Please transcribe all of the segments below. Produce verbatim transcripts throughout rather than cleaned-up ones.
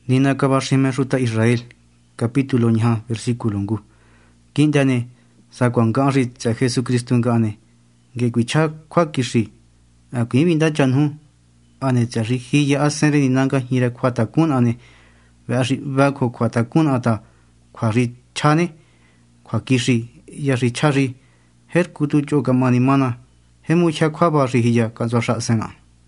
Nina kabashime ruta Israel, capítulo ña, versículo ngu. Quindane, saquanganri tsa Jesucristo ngane, que quicha quakishi, a quibinda chanhu, ane tsari hiya asenre ninanga hira quatakun ane, vashi vako quatakun ata, quari chane, quakishi, yashi chari, her kutu choka manimana, hemucha quabashi hiya kazasha sena.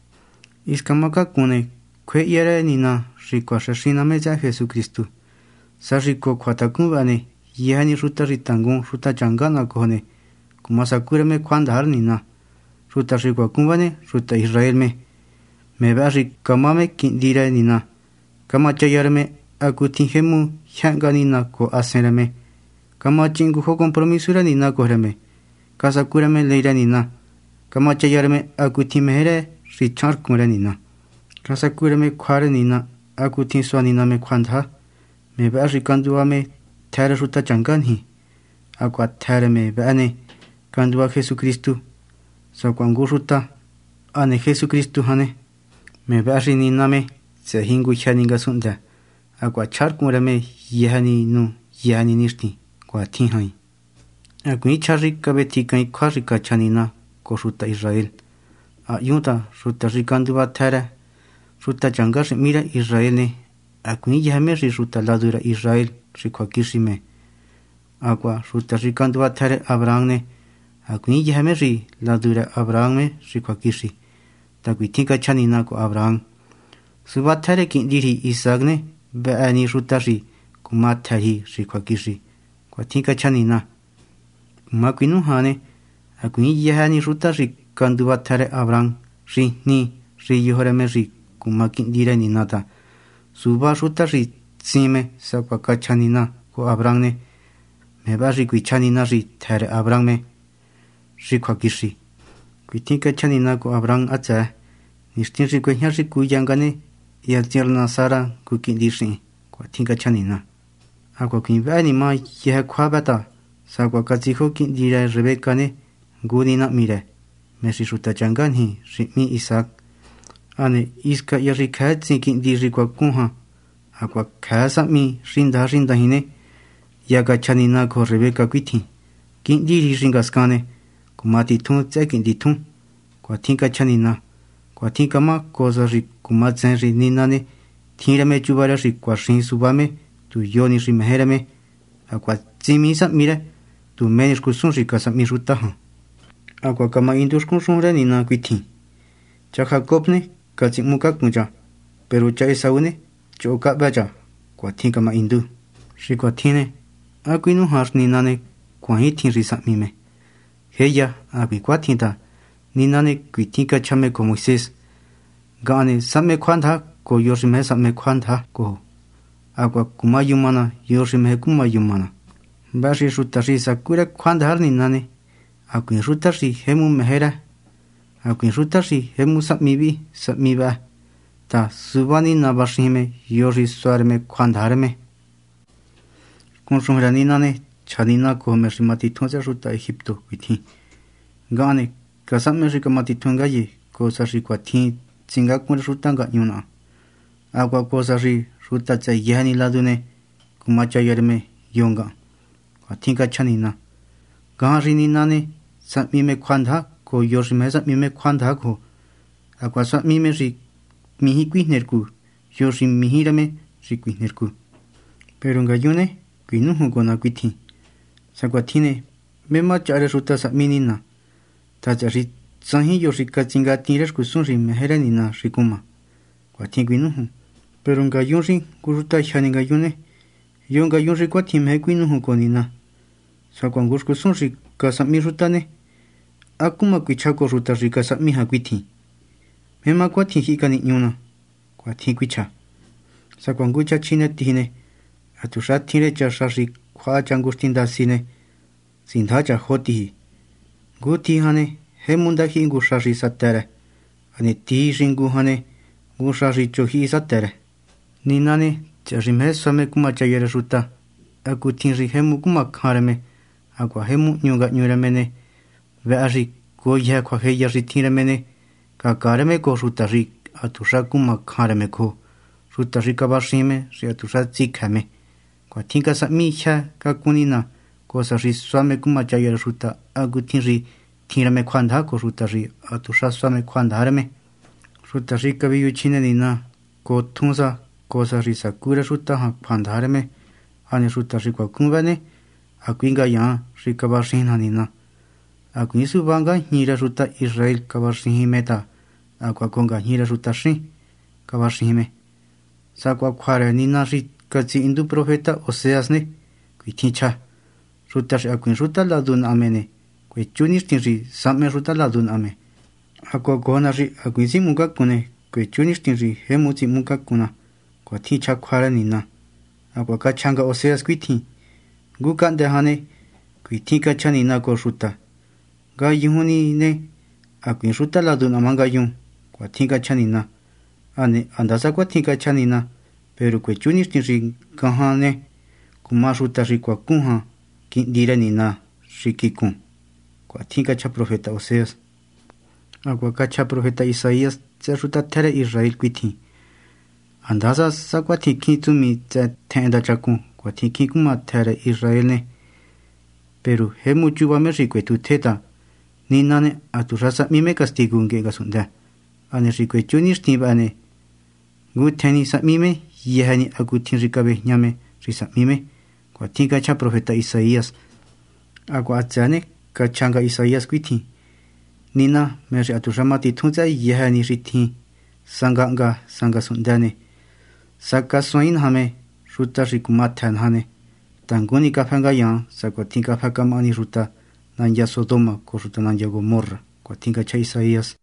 Iskamaka kune, kwe yere nina, rikwa shashina meja Jesucristo. Sariko quatakun ane, yehani ruta ritangun ruta changana kohone, kumasakureme kwandar nina. Ruta rikwa kumbane, ruta Israel me. Me bari kamame kindire nina. Kama chayarme akutinjemu hyanga nina ko asenreme. Kama chingu ho compromisura nina kohreme. Kasakureme leira nina. Kama chayarme akutimere richar kumre nina. Kasakureme kware nina akutin swanina me kwandha. Me bari kanduame tere ruta changanhi. Akwa tere me bane kandua Jesucristo. Sakwangu ruta ane Jesucristo hane. Me bari nina me se hingu chaninga sunda. Akwa charkumreme yehani nu yehani nishti kwa tinhai. Akwi charika betika i kwarika chanina ko ruta Israel. A yunta ruta rikandua tere ruta changashi mira Israel ne. Akwi yehame ri ruta ladura Israel rikwa kishime. Akwa ruta rikandua tere Abraham ne. Akwi yehame ri ladura Abraham me rikwa kishi. Takwi tinka chanina ko Abraham. Suba tere kindiri Isaac ne. Beani ruta ri kuma tere rikwa kishi. Kwa tinka chanina. Makwi nuhane. Akwi yehani ruta rikandua tere Abraham. Ri ni ri yohoreme ri kuma kindire ni nata. Suba ruta ri tsime sakwa kachanina ko Abraham ne. Meba ri kwi chanina ri tere Abraham me. Ri kwa kishi. Kwi tinka chanina ko Abraham atza. Nishtin ri kwe nyar ri kuyangane. Yaltirna Sara ku kindishi. Kwa tinka chanina. Akwa kwi vani ma yeha kwa bata. Sakwa katsiho kindire Rebeka ne. Guni na mire. Mesi ruta changanhi ri mi Isaac. Ane iska yari katsi kindiri kwa kunha. Akwa kasa mi rinda rinda hine. Yaga chanina ko Rebeka kwiti. Kindiri ringaskane. Kumati tun tse kindi tun. Kwa tinka chanina. Kwa tinka ma koza ri kumatsen ri ninane. Tinrame chubara ri kwa shin subame. Tu yoni ri meherame. Akwa tsimi sa mire. Tu menis kusun ri kasa mi rutaha. Akwa kama indus kusun re nina kwiti. Cha Jacob ne. Katsi muka kunja. Pero cha Esau ne. Choka baja. Kwa tinka ma indu. Ri kwa tine. Akwi nu har ninane. Kwa hi tin ri sa mime. Heya akwi kwa tinta. Ninane kwi tinka chame ko Moises. Gane same kwanda ko yoshime same kwanda ko. Akwa kumayumana yoshime kumayumana. Bashi ruta ri sakura kwanda har ninane. Akwi ruta ri hemu mehera. Akwi ruta ri hemu sapmibi sapmiba. Ta subani na bashime yoshi suarme kwanda harme. Kunshumra ninane chanina ko meshimati tunza ruta Egipto kwiti. Gane kasame rikamati tunga ye kosa ri kwa tin tsinga kun ruta nga nyuna. Akwa kosa ri ruta tsa yehani ladune kumacha yerme yonga. Kwa tinka chanina. Gan ri ninane sapmime kwanda ko yoshime sapmime kwanda ko. Akwa sapmime ri mihi kwihnerku. Yoshi mihirame ri kwihnerku. Pero nga yune kwinuhu kona kwiti. Sakwa tine mema chare ruta sapminina. Tacha ri tsahi yoshi katsinga tires kusun ri mehera nina rikuma. Kwa tinkwinuhu. Pero nga yunri kuruta shani nga yune. Yo nga yunri kwa timhe kwinuhu konina. Sakwa ngus kusun ri kasami rutane. Akuma kwichako ruta ri kasami hakwiti. Mema kwa tinhika ni nyuna. Kwa tinkwicha. Sakwa ngucha chine tihine. Atusha tine chasha ri kwa changustinda sine. Sindhacha hotihi. Guti hane hemunda hi ngushashi satere. Ane ti ringu hane ngushashi chohi satere. Ninane chashime some kuma chayere ruta. Aku tinri hemu kuma khareme. Akwa hemu nyunga nyuremene. Veari goya kwa heya ri tinremene. Kakareme ko ruta ri atusha kuma khareme ko. ruta ricabashime ri atusha tsikame kwa tinka sa micha ka kunina cosa ri swame kumachaya ruta agutin ri tirame kwanda ko ruta ri atusha swame kwanda harme ruta rikabiyu chinenina ko tunsa cosa ri sakura ruta ha kwanda harme ane ruta ri kwa kumbane akwinga ya rikabashina nina akwisu banga hira ruta Israel kabashimeta akwa konga hira ruta shi kabashime sakwa kware nina ri katsi indu profeta Oseas ne kwiticha ruta shi akwin ruta ladun amene kwe chunis tinri samme ruta ladun ame akwa kona ri akwisi muka kune kwe chunis tinri hemuti muka kuna kwa ticha kware nina akwa kachanga Oseas kwiti gukande hane kwitika chanina ko ruta ga yuni ne akwin ruta ladun amanga yun kwa tinka chanina ane andasa kwa tinka chanina pero kwe chunis tinri kahane kuma ruta ri kwa kunha kindire nina shikikun kwa tinka cha profeta Oseas akwa kacha profeta Isaías tse ruta tere Israel kwiti andasa sakwa tiki tumi tse tenda chakun kwa tiki kuma tere Israel ne pero hemu chuba me rikwe tu teta ninane aturasa mime castigo nge gasunda ane rikwe chunis tibane guteni sa mime yehani agutin rikabe nyame risa mime kwa tinka cha profeta Isaías akwa atsane kachanga Isaías kwiti nina me aturama titunza yehani riti sanga nga sanga sundane saka soin hame ruta rikumatan hane tanguni kafanga yan sakwa tinka fakamani ruta nanja Sodoma ko ruta nanja Gomorra kwa tinka cha Isaías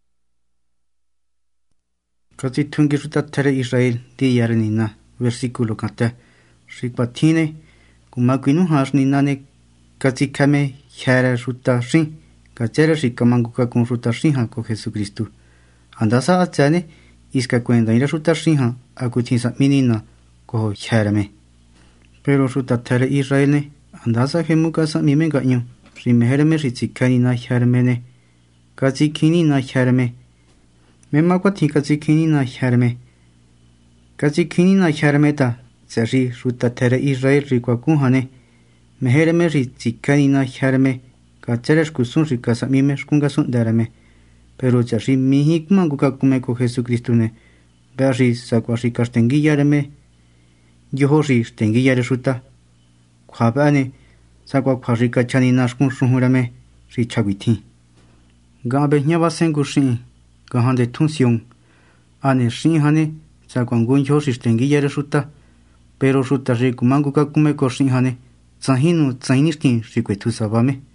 kasi tungi ruta tere Israel di yarenina versículo kata rikpatine kumakwinu has ninane kasi kame jara ruta rin kachera rikamanguka kun ruta rin ko Jesucristo andasa atsane iska cuenta ira ruta rin akutinsa minina ko jarame pero ruta tere Israel ne andasa hemuka sa mime ganyo rimeherme ritsikani na jarmene kazikini na jarme mema kwati kazikini na jarme kazikini na jarmeta seri ruta tere Israel rikwa kunhane meherme ritsikani na jarme kacheres kusun rikasa mime shkungasun darame pero seri mihikma guka kumeko Jesucristo ne berri sakwa rikastengi yarme yohori stengi yare ruta kwabane sakwa kharika chani nashkun shurame ri chagwiti gabe nyaba sengushi gahande tunsiong ane shinhane sakwa ngunjo stengi yare ruta pero ruta ri kumanguka kumeko shinhane tsahinu tsahinistin rikwetu sabame